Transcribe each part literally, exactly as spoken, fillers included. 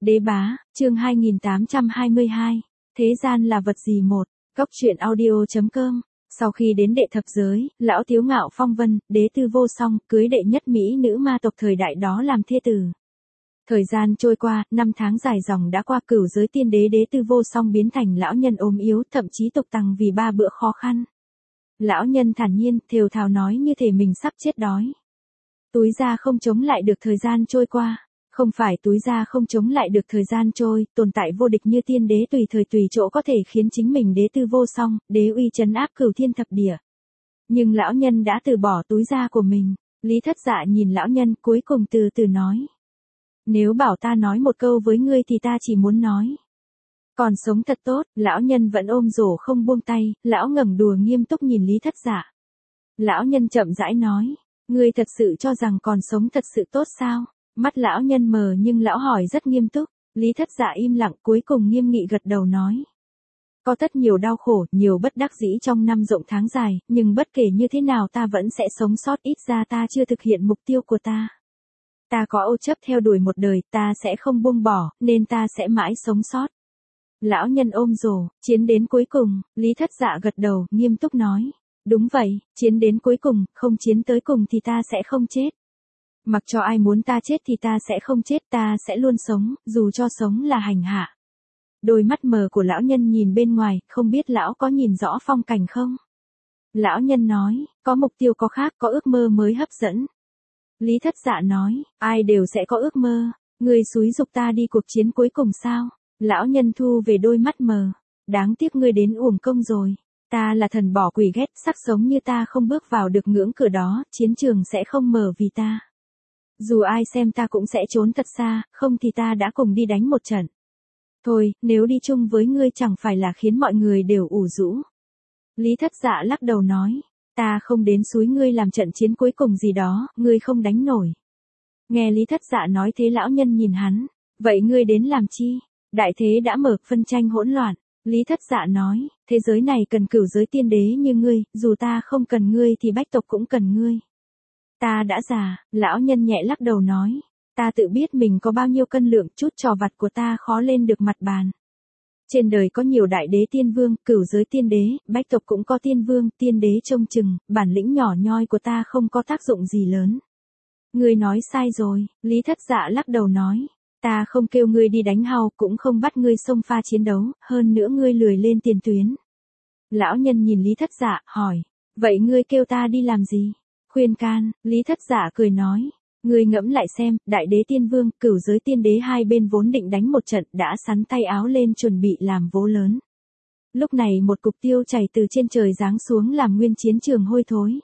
Đế bá, chương hai nghìn tám trăm hai mươi hai. Thế gian là vật gì một. Cốc truyện audio.com. Sau khi đến đệ thập giới, lão Tiếu Ngạo phong vân, đế tư vô song, cưới đệ nhất mỹ nữ ma tộc thời đại đó làm thê tử. Thời gian trôi qua, năm tháng dài dòng đã qua, cửu giới tiên đế đế tư vô song biến thành lão nhân ốm yếu, thậm chí tục tằng vì ba bữa khó khăn. Lão nhân thản nhiên, thều thào nói như thể mình sắp chết đói. Túi ra không chống lại được thời gian trôi qua. Không phải túi ra không chống lại được thời gian trôi, tồn tại vô địch như tiên đế tùy thời tùy chỗ có thể khiến chính mình đế tư vô song, đế uy trấn áp cửu thiên thập địa. Nhưng lão nhân đã từ bỏ túi ra của mình. Lý Thất Dạ nhìn lão nhân cuối cùng từ từ nói. Nếu bảo ta nói một câu với ngươi thì ta chỉ muốn nói. Còn sống thật tốt, lão nhân vẫn ôm rổ không buông tay, lão ngẩng đùa nghiêm túc nhìn Lý Thất Dạ. Lão nhân chậm rãi nói, ngươi thật sự cho rằng còn sống thật sự tốt sao? Mắt lão nhân mờ nhưng lão hỏi rất nghiêm túc. Lý Thất Dạ im lặng cuối cùng nghiêm nghị gật đầu nói. Có rất nhiều đau khổ, nhiều bất đắc dĩ trong năm rộng tháng dài, nhưng bất kể như thế nào ta vẫn sẽ sống sót, ít ra ta chưa thực hiện mục tiêu của ta. Ta có ô chấp theo đuổi một đời, ta sẽ không buông bỏ, nên ta sẽ mãi sống sót. Lão nhân ôm rổ, chiến đến cuối cùng, Lý Thất Dạ gật đầu, nghiêm túc nói. Đúng vậy, chiến đến cuối cùng, không chiến tới cùng thì ta sẽ không chết. Mặc cho ai muốn ta chết thì ta sẽ không chết, ta sẽ luôn sống, dù cho sống là hành hạ. Đôi mắt mờ của lão nhân nhìn bên ngoài, không biết lão có nhìn rõ phong cảnh không? Lão nhân nói, có mục tiêu có khác, có ước mơ mới hấp dẫn. Lý Thất Dạ nói, ai đều sẽ có ước mơ, người xúi giục ta đi cuộc chiến cuối cùng sao? Lão nhân thu về đôi mắt mờ, đáng tiếc ngươi đến uổng công rồi. Ta là thần bỏ quỷ ghét, sắc sống như ta không bước vào được ngưỡng cửa đó, chiến trường sẽ không mở vì ta. Dù ai xem ta cũng sẽ trốn thật xa, không thì ta đã cùng đi đánh một trận. Thôi, nếu đi chung với ngươi chẳng phải là khiến mọi người đều ủ rũ. Lý Thất Dạ lắc đầu nói, ta không đến xúi ngươi làm trận chiến cuối cùng gì đó, ngươi không đánh nổi. Nghe Lý Thất Dạ nói thế lão nhân nhìn hắn, vậy ngươi đến làm chi? Đại thế đã mở, phân tranh hỗn loạn. Lý Thất Dạ nói, thế giới này cần cửu giới tiên đế như ngươi, dù ta không cần ngươi thì bách tộc cũng cần ngươi. Ta đã già, lão nhân nhẹ lắc đầu nói, ta tự biết mình có bao nhiêu cân lượng, chút trò vặt của ta khó lên được mặt bàn. Trên đời có nhiều đại đế tiên vương, cửu giới tiên đế, bách tộc cũng có tiên vương, tiên đế trông chừng, bản lĩnh nhỏ nhoi của ta không có tác dụng gì lớn. Ngươi nói sai rồi, Lý Thất Dạ lắc đầu nói, ta không kêu ngươi đi đánh hao, cũng không bắt ngươi xông pha chiến đấu, hơn nữa ngươi lười lên tiền tuyến. Lão nhân nhìn Lý Thất Dạ, hỏi, vậy ngươi kêu ta đi làm gì? Khuyên can, Lý Thất Dạ cười nói, ngươi ngẫm lại xem, đại đế tiên vương, cửu giới tiên đế hai bên vốn định đánh một trận, đã sắn tay áo lên chuẩn bị làm vố lớn. Lúc này một cục tiêu chảy từ trên trời giáng xuống làm nguyên chiến trường hôi thối.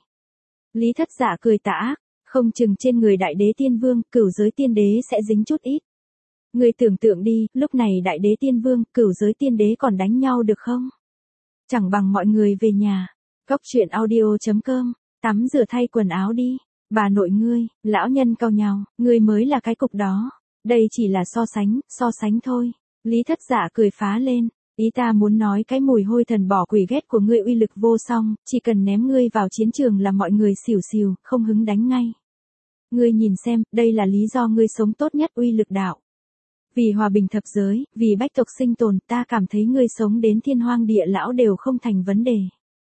Lý Thất Dạ cười tà ác, không chừng trên người đại đế tiên vương, cửu giới tiên đế sẽ dính chút ít. Ngươi tưởng tượng đi, lúc này đại đế tiên vương, cửu giới tiên đế còn đánh nhau được không? Chẳng bằng mọi người về nhà. Cốc truyện audio.com. Tắm rửa thay quần áo đi. Bà nội ngươi, lão nhân cau nhàu, ngươi mới là cái cục đó. Đây chỉ là so sánh, so sánh thôi. Lý Thất Dạ cười phá lên. Ý ta muốn nói cái mùi hôi thần bỏ quỷ ghét của ngươi uy lực vô song, chỉ cần ném ngươi vào chiến trường là mọi người xỉu xìu, không hứng đánh ngay. Ngươi nhìn xem, đây là lý do ngươi sống tốt nhất, uy lực đạo. Vì hòa bình thập giới, vì bách tộc sinh tồn, ta cảm thấy ngươi sống đến thiên hoang địa lão đều không thành vấn đề.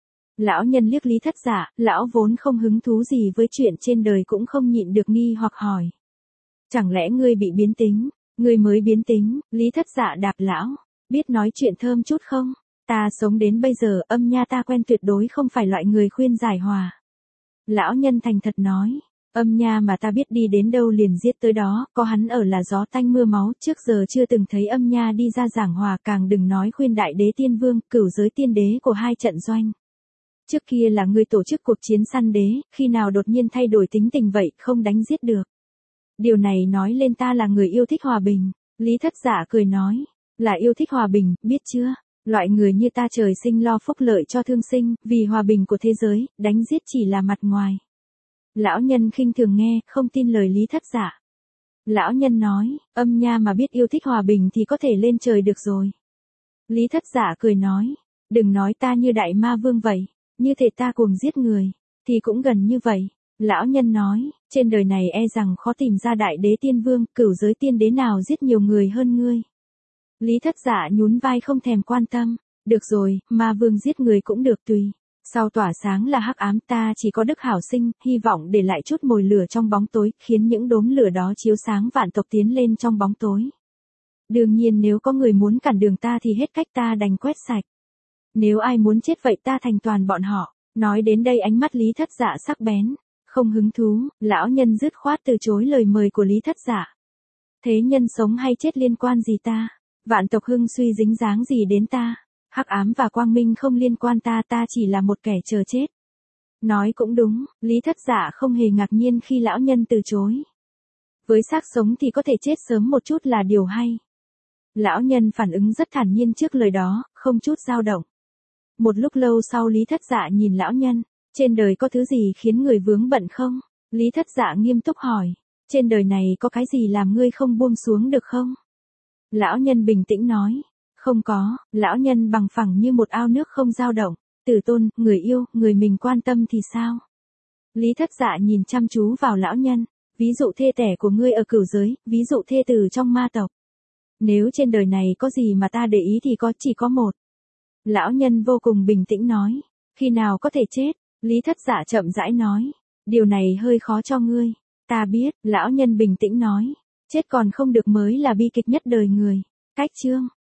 Lão nhân liếc Lý Thất Dạ, lão vốn không hứng thú gì với chuyện trên đời cũng không nhịn được nghi hoặc hỏi. Chẳng lẽ ngươi bị biến tính? Ngươi mới biến tính, Lý Thất Dạ đạp lão, biết nói chuyện thơm chút không? Ta sống đến bây giờ, âm nha ta quen tuyệt đối không phải loại người khuyên giải hòa. Lão nhân thành thật nói. Âm nha mà ta biết đi đến đâu liền giết tới đó, có hắn ở là gió tanh mưa máu, trước giờ chưa từng thấy âm nha đi ra giảng hòa, càng đừng nói khuyên đại đế tiên vương, cửu giới tiên đế của hai trận doanh. Trước kia là người tổ chức cuộc chiến săn đế, khi nào đột nhiên thay đổi tính tình vậy, không đánh giết được. Điều này nói lên ta là người yêu thích hòa bình. Lý Thất Dạ cười nói, là yêu thích hòa bình, biết chưa? Loại người như ta trời sinh lo phúc lợi cho thương sinh, vì hòa bình của thế giới, đánh giết chỉ là mặt ngoài. Lão nhân khinh thường nghe, không tin lời Lý Thất Dạ. Lão nhân nói, âm nha mà biết yêu thích hòa bình thì có thể lên trời được rồi. Lý Thất Dạ cười nói, đừng nói ta như đại ma vương vậy, như thể ta cuồng giết người, thì cũng gần như vậy. Lão nhân nói, Trên đời này e rằng khó tìm ra đại đế tiên vương, cửu giới tiên đế nào giết nhiều người hơn ngươi. Lý Thất Dạ nhún vai không thèm quan tâm. Được rồi, ma vương giết người cũng được tùy. Sau tỏa sáng là hắc ám, ta chỉ có đức hảo sinh, hy vọng để lại chút mồi lửa trong bóng tối, khiến những đốm lửa đó chiếu sáng vạn tộc tiến lên trong bóng tối. Đương nhiên nếu có người muốn cản đường ta thì hết cách, ta đành quét sạch. Nếu ai muốn chết vậy ta thành toàn bọn họ. Nói đến đây ánh mắt Lý Thất Dạ sắc bén. Không hứng thú, lão nhân dứt khoát từ chối lời mời của Lý Thất Dạ. Thế nhân sống hay chết liên quan gì ta? Vạn tộc hưng suy dính dáng gì đến ta? Hắc ám và quang minh không liên quan ta, ta chỉ là một kẻ chờ chết. Nói cũng đúng, Lý Thất Dạ không hề ngạc nhiên khi lão nhân từ chối. Với xác sống thì có thể chết sớm một chút là điều hay. Lão nhân phản ứng rất thản nhiên trước lời đó, không chút dao động. Một lúc lâu sau Lý Thất Dạ nhìn lão nhân, trên đời có thứ gì khiến người vướng bận không? Lý Thất Dạ nghiêm túc hỏi, trên đời này có cái gì làm ngươi không buông xuống được không? Lão nhân bình tĩnh nói, không có. Lão nhân bằng phẳng như một ao nước không dao động. Tử tôn, người yêu, người mình quan tâm thì sao? Lý Thất Dạ nhìn chăm chú vào lão nhân, ví dụ thê tẻ của ngươi ở cửu giới, ví dụ thê tử trong ma tộc. Nếu trên đời này có gì mà ta để ý thì có chỉ có một. Lão nhân vô cùng bình tĩnh nói, khi nào có thể chết? Lý Thất Dạ chậm rãi nói, điều này hơi khó cho ngươi. Ta biết, lão nhân bình tĩnh nói, chết còn không được mới là bi kịch nhất đời người. Cách chương